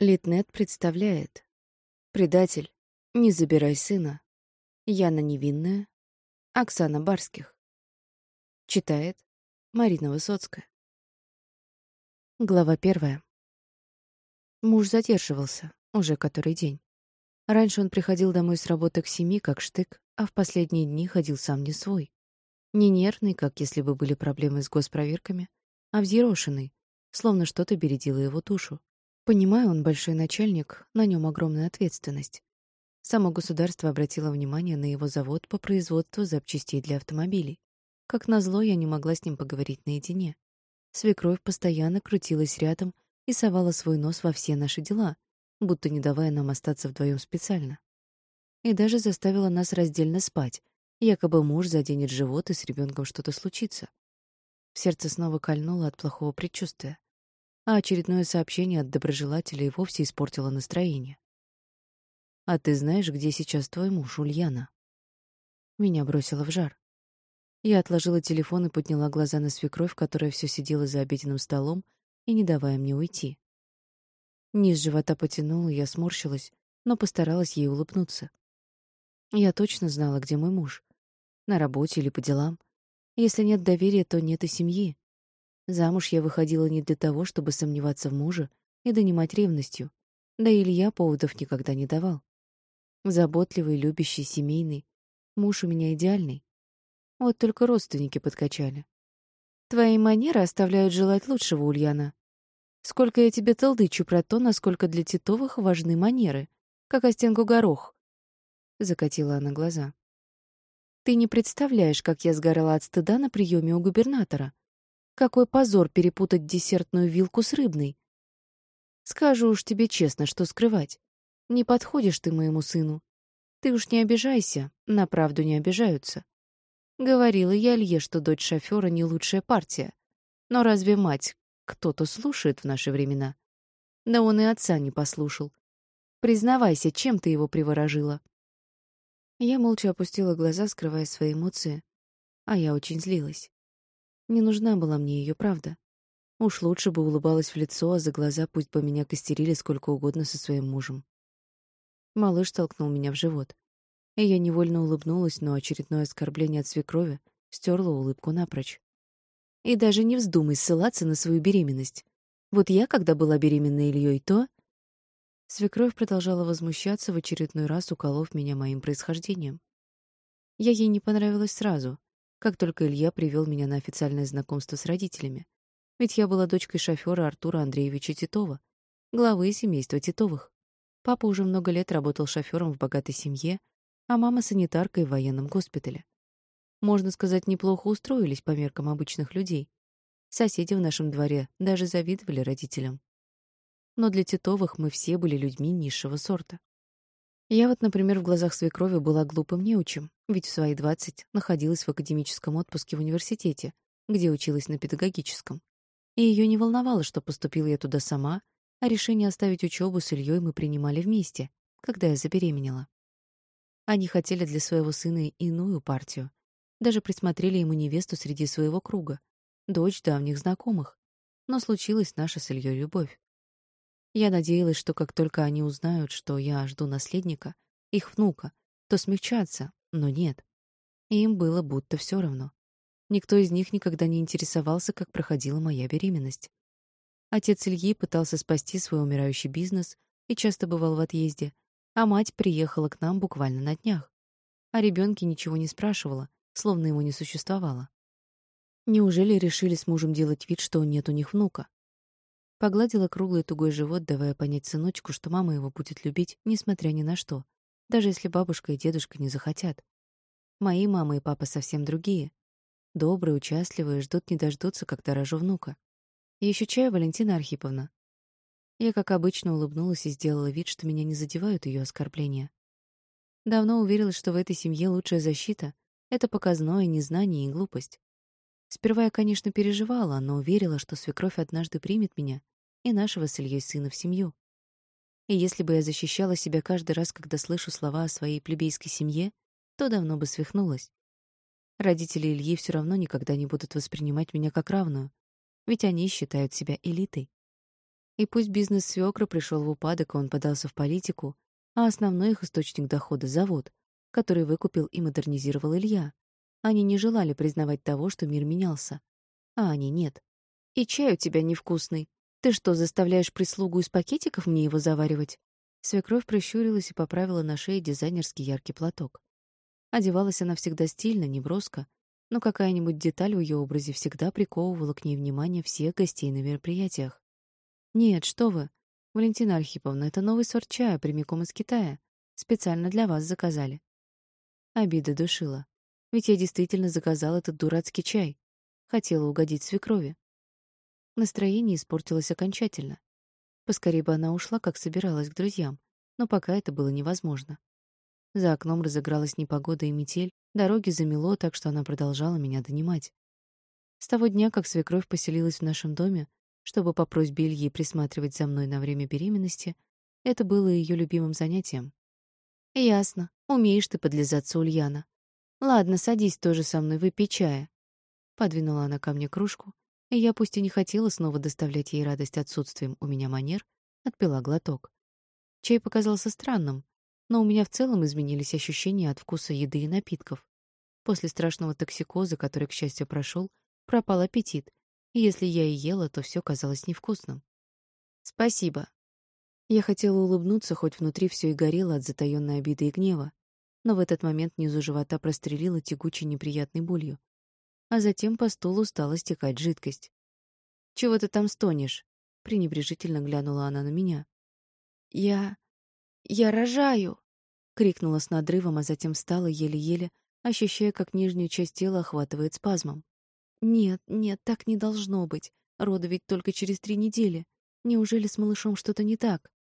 Литнет представляет. Предатель. Не забирай сына. Яна Невинная. Оксана Барских. Читает Марина Высоцкая. Глава 1. Муж задерживался, уже который день. Раньше он приходил домой с работы к 7, как штык, а в последние дни ходил сам не свой. Не нервный, как если бы были проблемы с госпроверками, а взъерошенный, словно что-то бередило его душу. Понимаю, он большой начальник, на нем огромная ответственность. Само государство обратило внимание на его завод по производству запчастей для автомобилей. Как назло, я не могла с ним поговорить наедине. Свекровь постоянно крутилась рядом и совала свой нос во все наши дела, будто не давая нам остаться вдвоем специально. И даже заставила нас раздельно спать, якобы муж заденет живот и с ребенком что-то случится. В сердце снова кольнуло от плохого предчувствия, а очередное сообщение от доброжелателя и вовсе испортило настроение. «А ты знаешь, где сейчас твой муж, Ульяна?» Меня бросило в жар. Я отложила телефон и подняла глаза на свекровь, которая все сидела за обеденным столом и не давая мне уйти. Низ живота потянуло, я сморщилась, но постаралась ей улыбнуться. Я точно знала, где мой муж. На работе или по делам. Если нет доверия, то нет и семьи. Замуж я выходила не для того, чтобы сомневаться в муже и донимать ревностью. Да и Илья поводов никогда не давал. Заботливый, любящий, семейный. Муж у меня идеальный. Вот только родственники подкачали. Твои манеры оставляют желать лучшего, Ульяна. Сколько я тебе толдычу про то, насколько для Титовых важны манеры, как о стенку горох. Закатила она глаза. Ты не представляешь, как я сгорала от стыда на приеме у губернатора. Какой позор перепутать десертную вилку с рыбной. Скажу уж тебе честно, что скрывать. Не подходишь ты моему сыну. Ты уж не обижайся, на правду не обижаются. Говорила я Илье, что дочь шофера не лучшая партия. Но разве мать кто-то слушает в наши времена? Да он и отца не послушал. Признавайся, чем ты его приворожила? Я молча опустила глаза, скрывая свои эмоции, а я очень злилась. Не нужна была мне ее правда. Уж лучше бы улыбалась в лицо, а за глаза пусть бы меня костерили сколько угодно со своим мужем. Малыш толкнул меня в живот, и я невольно улыбнулась, но очередное оскорбление от свекрови стерло улыбку напрочь. И даже не вздумай ссылаться на свою беременность. Вот я, когда была беременна Ильей, то... Свекровь продолжала возмущаться, в очередной раз уколов меня моим происхождением. Я ей не понравилась сразу, как только Илья привел меня на официальное знакомство с родителями. Ведь я была дочкой шофера Артура Андреевича Титова, главы семейства Титовых. Папа уже много лет работал шофером в богатой семье, а мама санитаркой в военном госпитале. Можно сказать, неплохо устроились по меркам обычных людей. Соседи в нашем дворе даже завидовали родителям. Но для Титовых мы все были людьми низшего сорта. Я вот, например, в глазах свекрови была глупым неучим, ведь в свои 20 находилась в академическом отпуске в университете, где училась на педагогическом. И ее не волновало, что поступила я туда сама, а решение оставить учебу с Ильей мы принимали вместе, когда я забеременела. Они хотели для своего сына иную партию. Даже присмотрели ему невесту среди своего круга, дочь давних знакомых. Но случилась наша с Ильей любовь. Я надеялась, что как только они узнают, что я жду наследника, их внука, то смягчатся, но нет. Им было будто все равно. Никто из них никогда не интересовался, как проходила моя беременность. Отец Ильи пытался спасти свой умирающий бизнес и часто бывал в отъезде, а мать приехала к нам буквально на днях. О ребенке ничего не спрашивала, словно его не существовало. Неужели решили с мужем делать вид, что нет у них внука? Погладила круглый тугой живот, давая понять сыночку, что мама его будет любить, несмотря ни на что, даже если бабушка и дедушка не захотят. Мои мама и папа совсем другие. Добрые, участливые, ждут не дождутся, когда рожу внука. И еще чаю, Валентина Архиповна. Я, как обычно, улыбнулась и сделала вид, что меня не задевают ее оскорбления. Давно уверилась, что в этой семье лучшая защита — это показное незнание и глупость. Сперва я, конечно, переживала, но верила, что свекровь однажды примет меня и нашего с Ильей сына в семью. И если бы я защищала себя каждый раз, когда слышу слова о своей плебейской семье, то давно бы свихнулась. Родители Ильи все равно никогда не будут воспринимать меня как равную, ведь они считают себя элитой. И пусть бизнес свекра пришел в упадок, и он подался в политику, а основной их источник дохода — завод, который выкупил и модернизировал Илья. Они не желали признавать того, что мир менялся. А они нет. «И чай у тебя невкусный. Ты что, заставляешь прислугу из пакетиков мне его заваривать?» Свекровь прищурилась и поправила на шее дизайнерский яркий платок. Одевалась она всегда стильно, неброско, но какая-нибудь деталь в ее образе всегда приковывала к ней внимание всех гостей на мероприятиях. «Нет, что вы, Валентина Архиповна, это новый сорт чая прямиком из Китая. Специально для вас заказали». Обида душила. Ведь я действительно заказала этот дурацкий чай. Хотела угодить свекрови. Настроение испортилось окончательно. Поскорее бы она ушла, как собиралась, к друзьям, но пока это было невозможно. За окном разыгралась непогода и метель, дороги замело, так что она продолжала меня донимать. С того дня, как свекровь поселилась в нашем доме, чтобы по просьбе Ильи присматривать за мной на время беременности, это было ее любимым занятием. «Ясно. Умеешь ты подлизаться, Ульяна. Ладно, садись тоже со мной, выпей чая». Подвинула она ко мне кружку, и я, пусть и не хотела снова доставлять ей радость отсутствием у меня манер, отпила глоток. Чай показался странным, но у меня в целом изменились ощущения от вкуса еды и напитков. После страшного токсикоза, который, к счастью, прошел, пропал аппетит, и если я и ела, то все казалось невкусным. «Спасибо». Я хотела улыбнуться, хоть внутри все и горело от затаённой обиды и гнева, но в этот момент внизу живота прострелило тягучей неприятной болью, а затем по стулу стала стекать жидкость. «Чего ты там стонешь?» — пренебрежительно глянула она на меня. «Я... я рожаю!» — крикнула с надрывом, а затем встала еле-еле, ощущая, как нижнюю часть тела охватывает спазмом. «Нет, нет, так не должно быть. Роды ведь только через 3 недели. Неужели с малышом что-то не так?»